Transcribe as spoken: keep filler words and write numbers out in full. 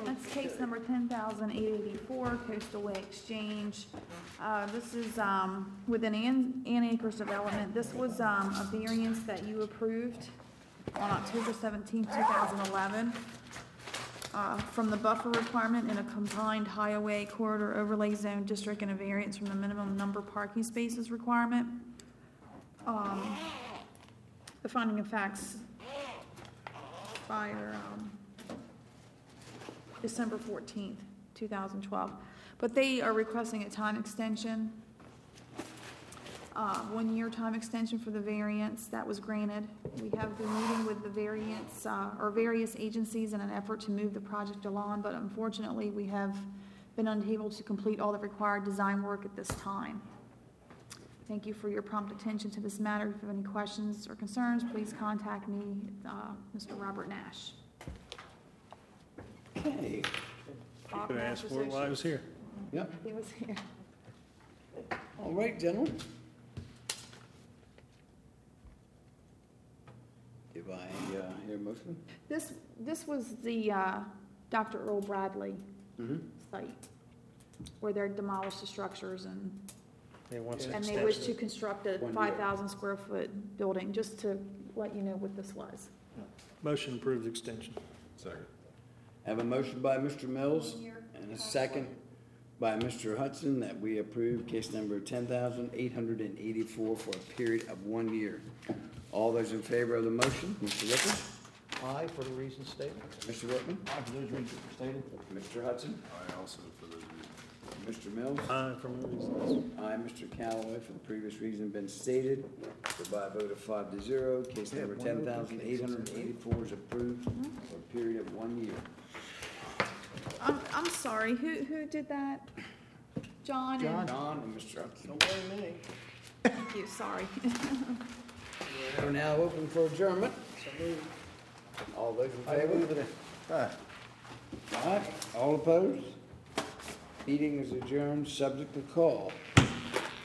That's case number ten thousand eight eighty-four, Coastal Way Exchange. Uh, This is um, within Ann Ann Acres Development. This was um, a variance that you approved on October seventeenth, two thousand eleven, uh, from the buffer requirement in a combined highway corridor overlay zone district and a variance from the minimum number parking spaces requirement. Um, The finding of facts expire um, December fourteenth, two thousand twelve. But they are requesting a time extension, uh, one-year time extension for the variance that was granted. We have been meeting with the variance, uh, or various agencies in an effort to move the project along, but unfortunately, we have been unable to complete all the required design work at this time. Thank you for your prompt attention to this matter. If you have any questions or concerns, please contact me, uh, Mister Robert Nash. Okay. You could have asked for it while I was here. Yep. He was here. All right, gentlemen. Do I uh, hear a motion? This, this was the uh, Doctor Earl Bradley Mm-hmm. site, where they demolished the structures and, They want some and they wish to extension. construct a One year. five thousand square foot building, just to let you know what this was. Motion approved extension. Second. Have a motion by Mister Mills and a second by Mister Hudson that we approve case number ten thousand eight hundred eighty-four for a period of one year. All those in favor of the motion, Mister Whitman? Aye, for the reasons stated. Mister Whitman? Aye, for those reasons stated. Mister Hudson? I also, for those reasons. Mister Mills? Aye, for my reasons. Aye, Mister Callaway, for the previous reason been stated. So by a vote of five to zero, case number ten thousand eight hundred eighty-four is approved for a period of one year. I'm, I'm sorry, who, who did that? John John. and, John and Mister Hudson. Don't blame me. thank you, sorry. We're now open for adjournment. All those in I favor? move it. Aye. All right, all opposed? Meeting is adjourned, subject to call.